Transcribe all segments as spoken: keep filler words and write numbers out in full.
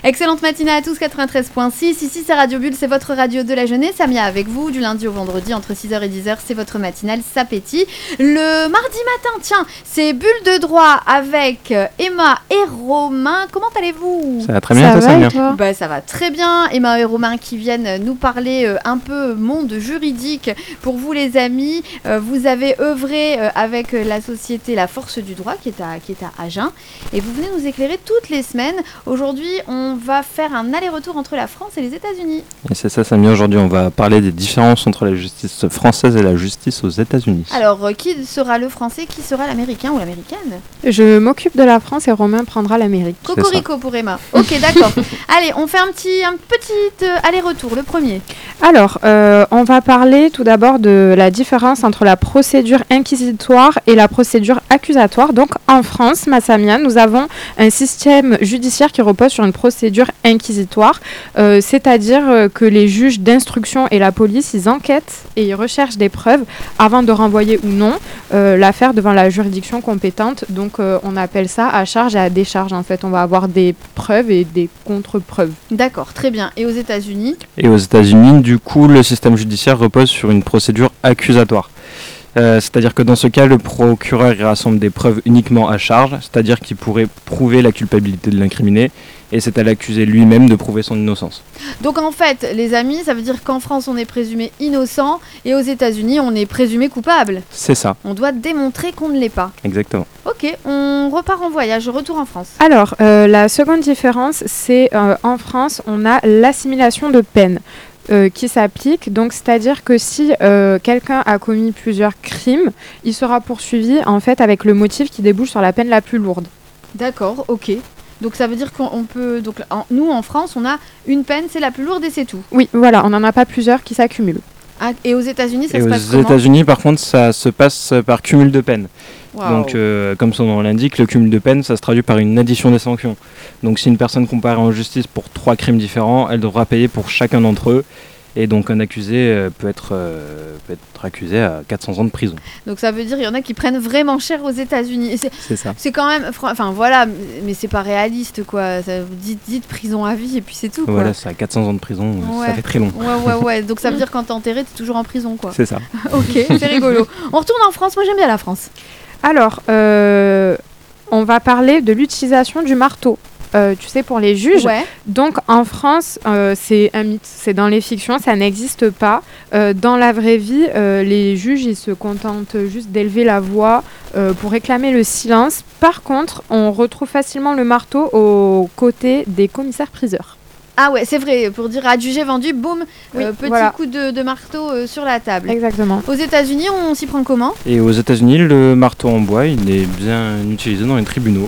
Excellente matinée à tous, quatre-vingt-treize virgule six, ici c'est Radio Bulle, c'est votre radio de la jeunesse, Samia avec vous, du lundi au vendredi entre six heures et dix heures, c'est votre matinale Sapétit. Le mardi matin, tiens, c'est Bulle de droit avec Emma et Romain, comment allez-vous ? Ça va très bien, ça toi, va Samia ? toi Bah, ça va très bien, Emma et Romain qui viennent nous parler un peu monde juridique. Pour vous les amis, vous avez œuvré avec la société La Force du Droit qui est à, qui est à Agen et vous venez nous éclairer toutes les semaines. Aujourd'hui, on On va faire un aller-retour entre la France et les États-Unis. Et c'est ça, Samia. Aujourd'hui, on va parler des différences entre la justice française et la justice aux États-Unis. Alors, euh, qui sera le français, qui sera l'américain ou l'américaine ? Je m'occupe de la France et Romain prendra l'Amérique. Cocorico pour Emma. Ok, d'accord. Allez, on fait un petit, un petit euh, aller-retour, le premier. Alors, euh, on va parler tout d'abord de la différence entre la procédure inquisitoire et la procédure accusatoire. Donc, en France, Massamia, nous avons un système judiciaire qui repose sur une procédure inquisitoire, euh, c'est-à-dire euh, que les juges d'instruction et la police, ils enquêtent et ils recherchent des preuves avant de renvoyer ou non euh, l'affaire devant la juridiction compétente. Donc, euh, on appelle ça à charge et à décharge. En fait, on va avoir des preuves et des contre-preuves. D'accord, très bien. Et aux États-Unis ? Et aux États-Unis, du coup, le système judiciaire repose sur une procédure accusatoire. Euh, c'est-à-dire que dans ce cas, le procureur il rassemble des preuves uniquement à charge, c'est-à-dire qu'il pourrait prouver la culpabilité de l'incriminé, et c'est à l'accusé lui-même de prouver son innocence. Donc en fait, les amis, ça veut dire qu'en France, on est présumé innocent, et aux États-Unis, on est présumé coupable. C'est ça. On doit démontrer qu'on ne l'est pas. Exactement. Ok, on repart en voyage, retour en France. Alors, euh, la seconde différence, c'est euh, en France, on a l'assimilation de peine. Euh, qui s'applique, donc c'est-à-dire que si euh, quelqu'un a commis plusieurs crimes, il sera poursuivi en fait avec le motif qui débouche sur la peine la plus lourde. D'accord, ok. Donc ça veut dire qu'on peut, donc en, nous en France, on a une peine, c'est la plus lourde et c'est tout. Oui, voilà, on n'en a pas plusieurs qui s'accumulent. Ah, et aux États-Unis, ça et se aux passe comment ? États-Unis, par contre, ça se passe par cumul de peine. Wow. Donc, euh, comme son nom l'indique, le cumul de peine, ça se traduit par une addition des sanctions. Donc, si une personne comparaît en justice pour trois crimes différents, elle devra payer pour chacun d'entre eux. Et donc un accusé euh, peut, être, euh, peut être accusé à quatre cents ans de prison. Donc ça veut dire qu'il y en a qui prennent vraiment cher aux États-Unis. Et c'est, c'est ça. C'est quand même, enfin voilà, mais c'est pas réaliste quoi. Ça, dites, dites prison à vie et puis c'est tout. Quoi. Voilà, c'est à quatre cents ans de prison, ouais. Ça fait très long. Ouais, ouais, ouais. Donc ça veut dire quand t'es enterré, t'es toujours en prison quoi. C'est ça. Ok, c'est rigolo. On retourne en France, moi j'aime bien la France. Alors, euh, on va parler de l'utilisation du marteau. Euh, tu sais, pour les juges. Ouais. Donc, en France, euh, c'est un mythe. C'est dans les fictions, ça n'existe pas. Euh, dans la vraie vie, euh, les juges, ils se contentent juste d'élever la voix euh, pour réclamer le silence. Par contre, on retrouve facilement le marteau aux côtés des commissaires-priseurs. Ah ouais, c'est vrai, pour dire adjugé, vendu, boum, oui, euh, petit voilà. coup de, de marteau euh, sur la table. Exactement. Aux États-Unis, on s'y prend comment ? Et aux États-Unis, le marteau en bois, il est bien utilisé dans les tribunaux.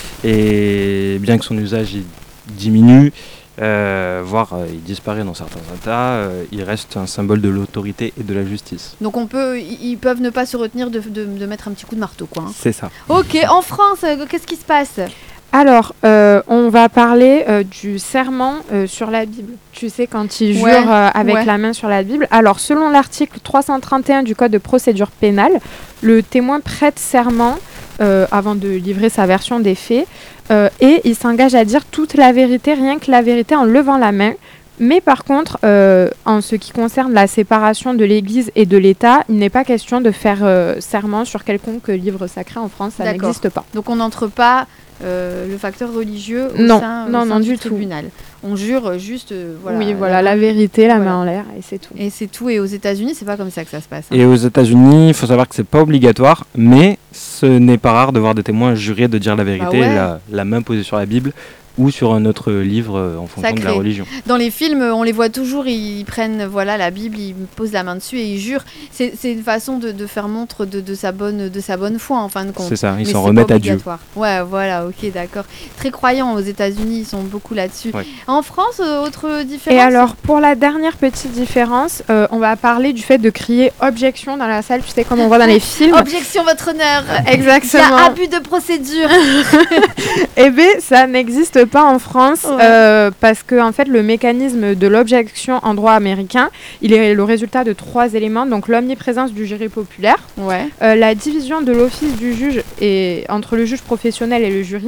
Et bien que son usage il diminue, euh, voire euh, il disparaît dans certains États, euh, il reste un symbole de l'autorité et de la justice. Donc on peut, ils peuvent ne pas se retenir de, de, de mettre un petit coup de marteau, quoi. Hein. C'est ça. Ok, en France, euh, qu'est-ce qui se passe ? Alors, euh, on va parler euh, du serment euh, sur la Bible. Tu sais, quand ils ouais, jurent euh, avec ouais. la main sur la Bible. Alors, selon l'article trois cent trente et un du Code de procédure pénale, le témoin prête serment euh, avant de livrer sa version des faits euh, et il s'engage à dire toute la vérité, rien que la vérité en levant la main. Mais par contre, euh, en ce qui concerne la séparation de l'Église et de l'État, il n'est pas question de faire euh, serment sur quelconque livre sacré en France, ça D'accord. n'existe pas. Donc on n'entre pas euh, le facteur religieux au non, sein, non, au sein non, du, du tribunal. Tout. On jure juste, euh, voilà. Oui, voilà, la, la vérité, la voilà. main en l'air, et c'est tout. Et c'est tout. Et aux États-Unis, c'est pas comme ça que ça se passe. Hein. Et aux États-Unis, il faut savoir que c'est pas obligatoire, mais ce n'est pas rare de voir des témoins jurer de dire la vérité, bah ouais. la, la main posée sur la Bible. Ou sur un autre livre euh, en fonction Sacré. de la religion. Dans les films, on les voit toujours, ils prennent voilà, la Bible, ils posent la main dessus et ils jurent. C'est, c'est une façon de, de faire montre de, de, sa bonne, de sa bonne foi en fin de compte. C'est ça, ils Mais s'en c'est remettent pas à Dieu. Ouais, voilà, ok, d'accord. Très croyants aux États-Unis, ils sont beaucoup là-dessus. Ouais. En France, euh, autre différence ? Et alors, pour la dernière petite différence, euh, on va parler du fait de crier objection dans la salle, tu sais, comme on voit dans les films. Objection, votre honneur. Exactement. Il y a abus de procédure. Eh bien, ça n'existe pas en France. Ouais. Euh, parce que en fait, le mécanisme de l'objection en droit américain, il est le résultat de trois éléments. Donc, l'omniprésence du jury populaire, ouais. euh, la division de l'office du juge et, entre le juge professionnel et le jury,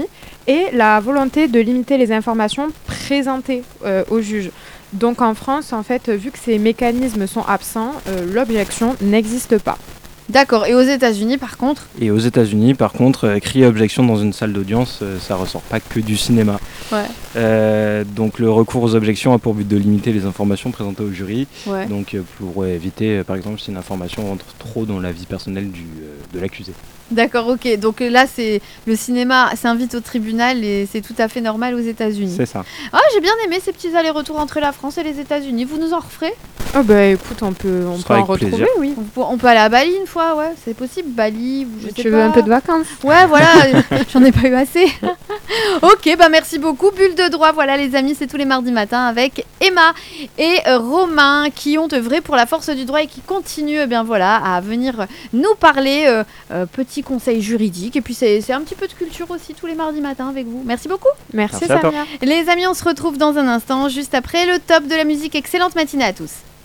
et la volonté de limiter les informations présentées euh, au juge. Donc en France, en fait, vu que ces mécanismes sont absents, euh, l'objection n'existe pas. D'accord. Et aux États-Unis, par contre? Et aux États-Unis, par contre, euh, crier objection dans une salle d'audience, euh, ça ressort pas que du cinéma. Ouais. Euh, donc le recours aux objections a pour but de limiter les informations présentées au jury. Ouais. Donc euh, pour éviter, euh, par exemple, si une information rentre trop dans la vie personnelle du, euh, de l'accusé. D'accord, ok. Donc là, c'est le cinéma s'invite au tribunal et c'est tout à fait normal aux États-Unis. C'est ça. Ah, j'ai bien aimé ces petits allers-retours entre la France et les États-Unis. Vous nous en referez? Oh bah écoute, on peut, on Ce peut sera en avec retrouver, plaisir. oui. On peut, on peut aller à Bali une fois, ouais, c'est possible. Bali, ou je sais Tu pas. veux un peu de vacances? Ouais, voilà, j'en ai pas eu assez. Ok, bah merci beaucoup. Bulle de droit, voilà les amis, c'est tous les mardis matins avec Emma et euh, Romain qui ont œuvré pour la force du droit et qui continuent, eh bien voilà, à venir nous parler euh, euh, petits conseils juridiques. Et puis c'est, c'est un petit peu de culture aussi tous les mardis matins avec vous. Merci beaucoup. Merci, Merci à toi. Samia. Les amis, on se retrouve dans un instant, juste après le top de la musique. Excellente matinée à tous.